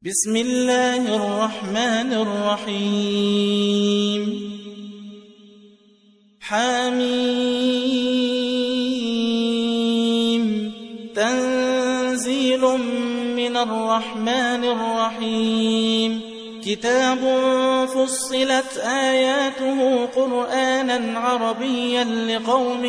بسم الله الرحمن الرحيم حميم تنزيل من الرحمن الرحيم كتاب فصلت آياته قرآنا عربيا لقوم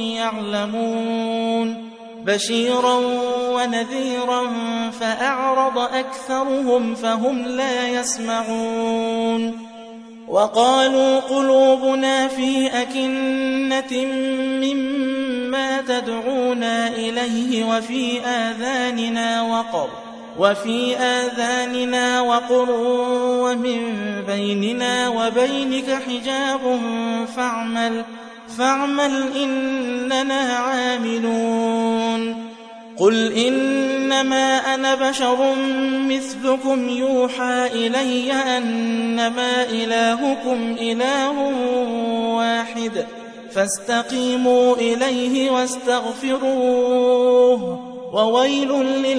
يعلمون بشيرا ونذيرا فأعرض أكثرهم فهم لا يسمعون وقالوا قلوبنا في أكنة مما تدعونا إليه وفي آذاننا وقر ومن بيننا وبينك حجاب فاعمل إننا عاملون قل إنما أنا بشر مثلكم يوحى إلي أنما إلهكم إله واحد فاستقيموا إليه واستغفروه وويل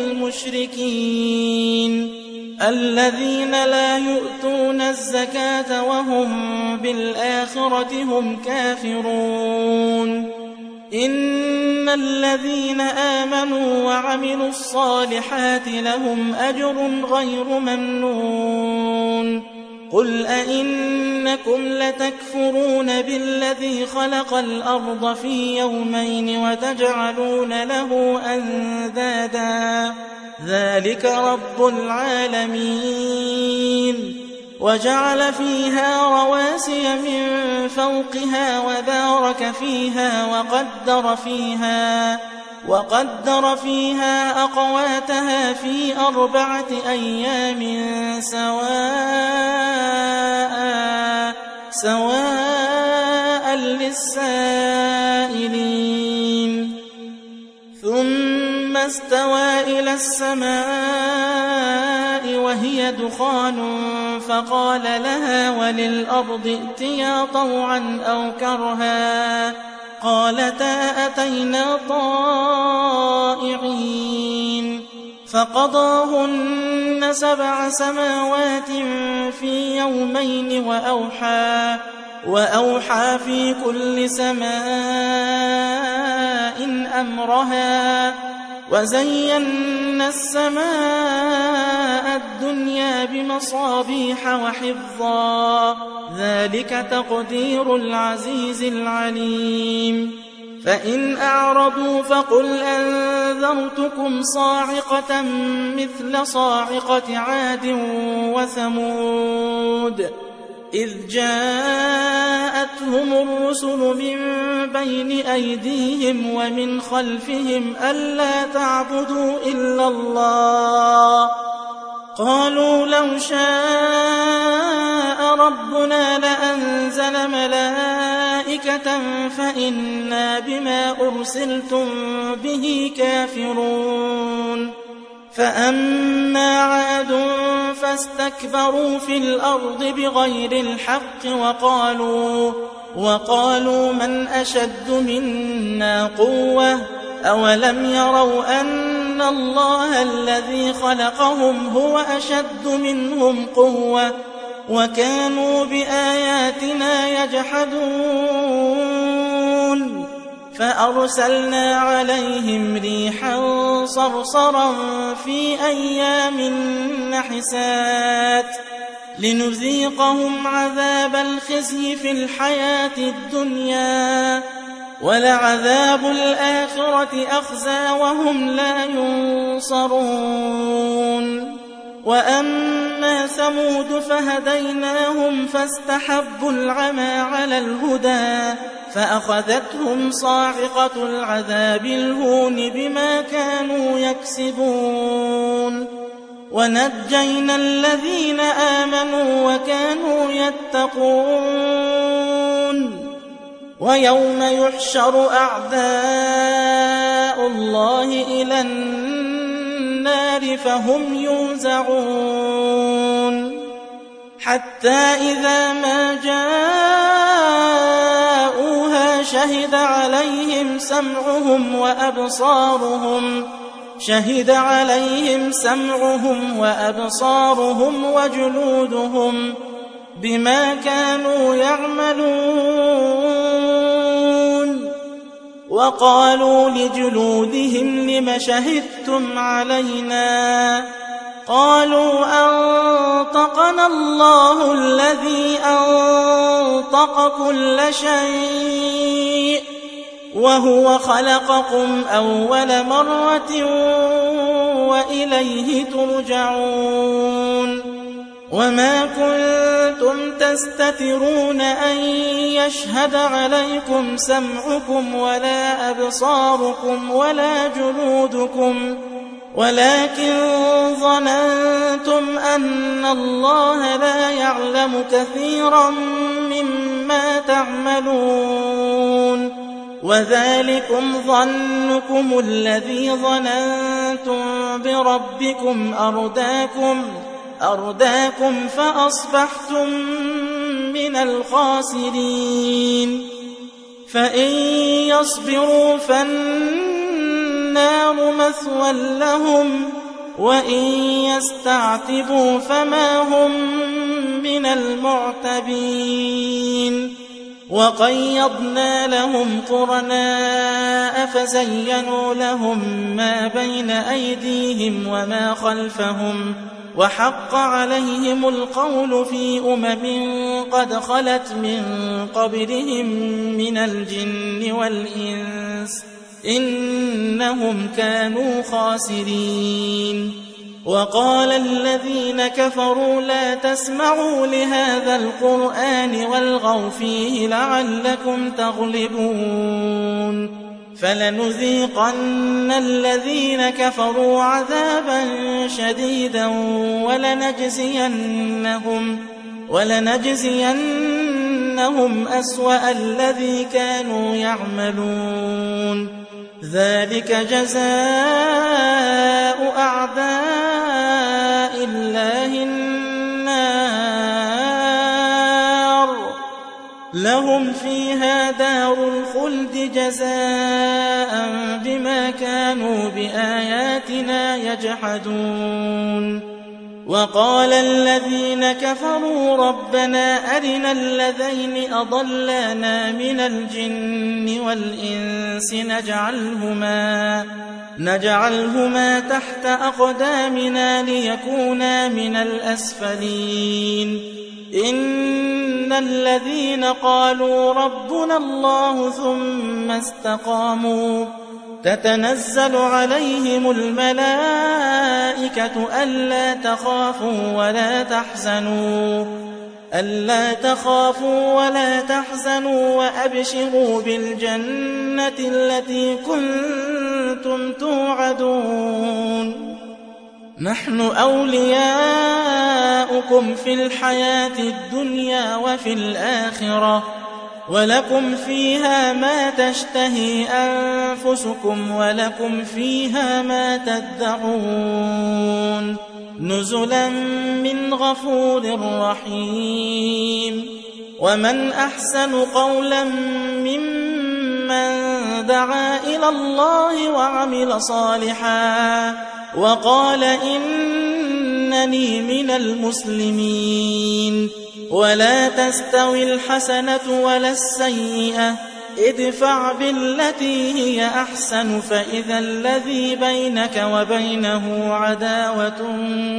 للمشركين الذين لا يؤتون الزكاة وهم بالآخرة هم كافرون إن الذين آمنوا وعملوا الصالحات لهم أجر غير ممنون قل أئنكم لتكفرون بالذي خلق الأرض في يومين وتجعلون له أندادا ذلك رب العالمين وجعل فيها رواسي من فوقها وبارك فيها وقدر فيها أقواتها في 4 أيام سواء للسائلين ثم استوى إلى السماء وهي دخان فقال لها وللأرض ائتيا طوعا أو كرها قالتا أتينا طائعين فقضاهن 7 سماوات في يومين وأوحى في كل سماء أمرها وزينا السماء الدنيا بمصابيح وحفظا ذلك تقدير العزيز العليم فإن أعرضوا فقل أنذرتكم صاعقة مثل صاعقة عاد وثمود إذ جاءتهم الرسل من بين أيديهم ومن خلفهم ألا تعبدوا إلا الله قالوا لو شاء ربنا لأنزل ملائكة فإنا بما أرسلتم به كافرون فأما عاد فاستكبروا في الأرض بغير الحق وقالوا من أشد منا قوة أولم يروا أن الله الذي خلقهم هو أشد منهم قوة وكانوا بآياتنا يجحدون فأرسلنا عليهم ريحا صرصرا في أيام نحسات لنذيقهم عذاب الخزي في الحياة الدنيا ولعذاب الآخرة أخزى وهم لا ينصرون وأما ثمود فهديناهم فاستحبوا العمى على الهدى فأخذتهم صاعقة العذاب الهون بما كانوا يكسبون ونجينا الذين آمنوا وكانوا يتقون ويوم يحشر أعداء الله إلى النار فهم يوزعون حتى إذا ما جاءوها شهد عليهم سمعهم وأبصارهم شهد عليهم سمعهم وأبصارهم وجلودهم بما كانوا يعملون وقالوا لجلودهم لم شهدتم علينا قالوا أنطقنا الله الذي أنطق كل شيء وهو خلقكم أول مرة وإليه ترجعون وما كنتم تستترون أن يشهد عليكم سمعكم ولا أبصاركم ولا جلودكم ولكن ظننتم أن الله لا يعلم كثيرا مما تعملون وذلكم ظنكم الذي ظننتم بربكم أرداكم فأصبحتم من الخاسرين فإن يصبروا فالنار مثوى لهم وإن يستعتبوا فما هم من المعتبين وقيضنا لهم قرناء فزينوا لهم ما بين أيديهم وما خلفهم وحق عليهم القول في قد خلت من قبلهم من الجن والإنس إنهم كانوا خاسرين وقال الذين كفروا لا تسمعوا لهذا القرآن والغوا فيه لعلكم تغلبون فلنذيقن الذين كفروا عذابا شديدا ولنجزينهم أسوأ الذي كانوا يعملون ذلك جزاء أعداء الله النار لهم فيها دار الخلد جزاء بما كانوا بآياتنا يجحدون وقال الذين كفروا ربنا أرنا الذين أضلانا من الجن والإنس نجعلهما تحت أقدامنا ليكونا من الأسفلين إن الذين قالوا ربنا الله ثم استقاموا تتنزل عليهم الملائكة ألا تخافوا ولا تحزنوا وأبشروا بالجنة التي كنتم توعدون نحن أولياؤكم في الحياة الدنيا وفي الآخرة ولكم فيها ما تشتهي أنفسكم ولكم فيها ما تدعون نزلا من غفور رحيم ومن أحسن قولا ممن دعا إلى الله وعمل صالحا وقال إنني من المسلمين ولا تستوي الحسنة ولا السيئة ادفع بالتي هي أحسن فإذا الذي بينك وبينه عداوة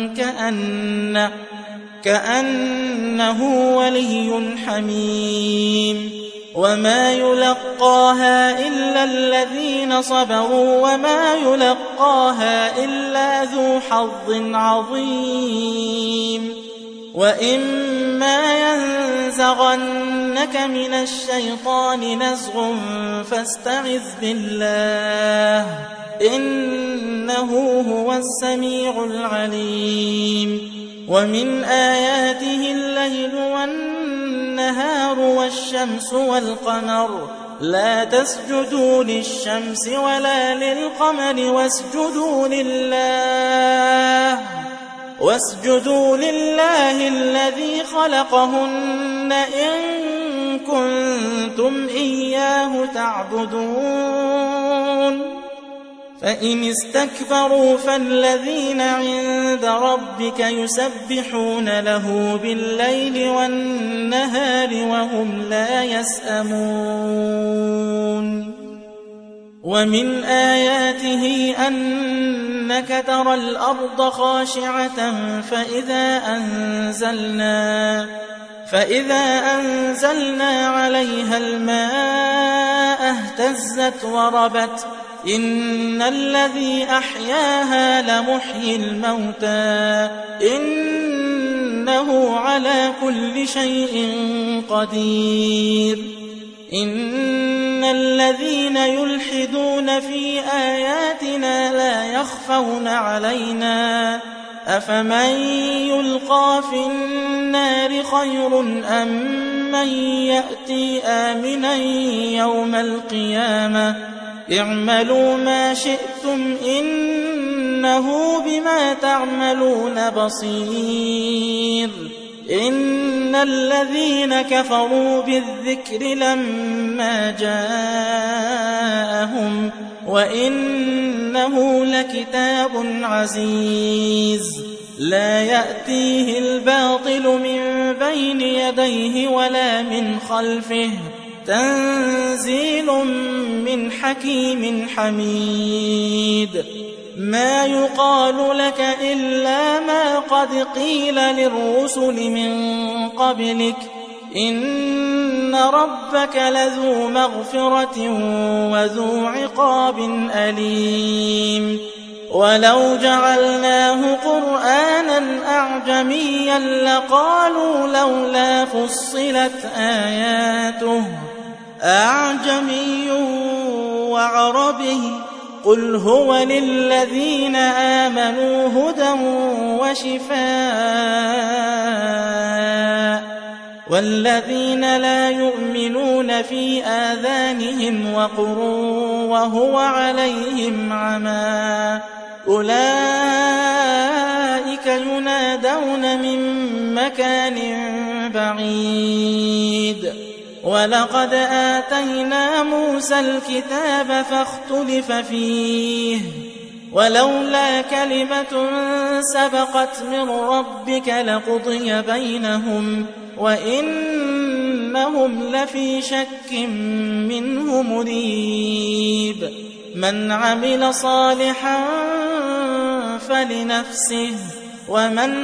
كأنه ولي حميم وما يلقاها إلا الذين صبروا وما يلقاها إلا ذو حظ عظيم وإما ينزغنك من الشيطان نزغ فاستعذ بالله إنه هو السميع العليم ومن آياته الليل والنهار والشمس والقمر لا تسجدوا للشمس ولا للقمر واسجدوا لله الذي خلقهن إن كنتم إياه تعبدون فإن استكبروا فالذين عند ربك يسبحون له بالليل والنهار وهم لا يسأمون ومن آياته أنك ترى الأرض خاشعة فإذا أنزلنا عليها الماء اهتزت وربت إن الذي أحياها لمحيي الموتى إنه على كل شيء قدير إن الذين يلحدون في آياتنا لا يخفون علينا أفمن يلقى في النار خير أم من يأتي آمنا يوم القيامة اعملوا ما شئتم إنه بما تعملون بصير إن الذين كفروا بالذكر لما جاءهم وإنه لكتاب عزيز لا يأتيه الباطل من بين يديه ولا من خلفه تنزيل من حكيم حميد ما يقال لك إلا ما قد قيل للرسل من قبلك إن ربك لذو مغفرة وذو عقاب أليم ولو جعلناه قرآنا أعجميا لقالوا لولا فصلت آياته أعجمي وعربي قل هو للذين آمنوا هدى وشفاء والذين لا يؤمنون في آذانهم وقر وهو عليهم عمى أولئك ينادون من مكان بعيد ولقد آتينا موسى الكتاب فاختلف فيه ولولا كلمة سبقت من ربك لقضي بينهم وإنهم لفي شك منه مريب من عمل صالحا فلنفسه ومن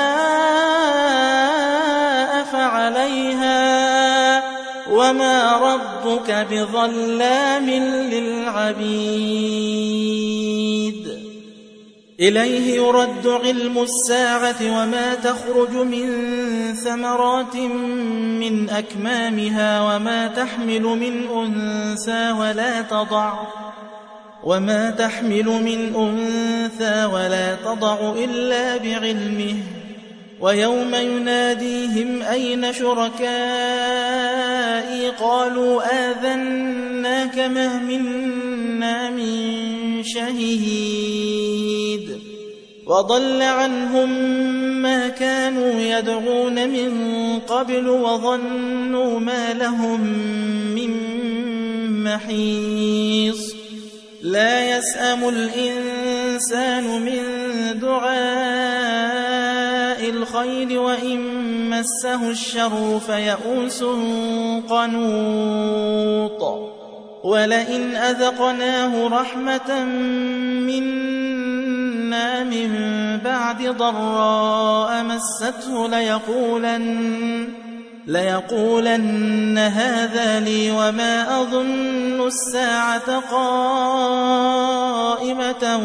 أساء فعليها وما ربك بظلام للعبيد إليه يرد علم الساعة وما تخرج من ثمرات من أكمامها وما تحمل من أنثى ولا تضع إلا بعلمه ويوم يناديهم أين شركائي قالوا آذناك ما منا من شهيد وضل عنهم ما كانوا يدعون من قبل وظنوا ما لهم من محيص لا يسأم الإنسان من دعاء الخير وإن مسه الشر فيئوس قنوط ولئن أذقناه رحمة منا من بعد ضراء مسته ليقولن هذا لي وما أظن الساعة قائمة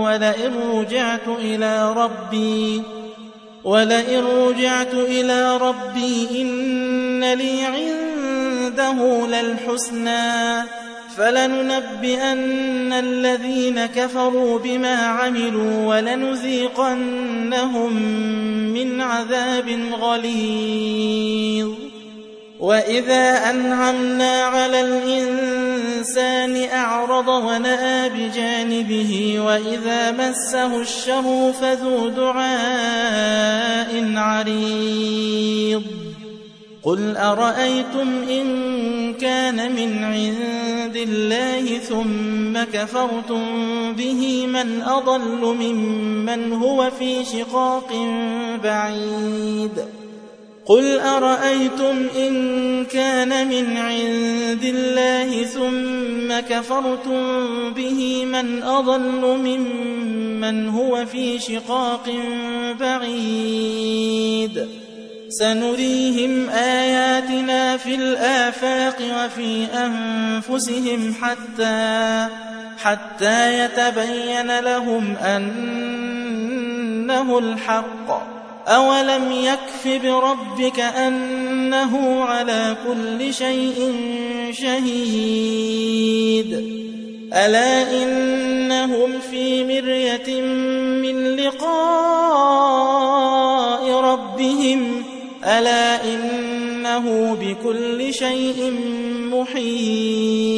ولئن رجعت إلى ربي إن لي عنده للحسنى فلننبئن الذين كفروا بما عملوا ولنذيقنهم من عذاب غليظ وإذا أنعمنا على الإنسان أعرض ونأى بجانبه وإذا مسه الشر فذو دعاء عريض قل أرأيتم إن كان من عند الله ثم كفرتم به من أضل ممن هو في شقاق بعيد قل أرأيتم إن كان من عند الله ثم كفرتم به من أضل ممن هو في شقاق بعيد سنريهم آياتنا في الآفاق وفي أنفسهم حتى يتبين لهم أنه الحق أولم يكف بربك أنه على كل شيء شهيد ألا إنهم في مرية من لقاء ربهم ألا إنه بكل شيء محيط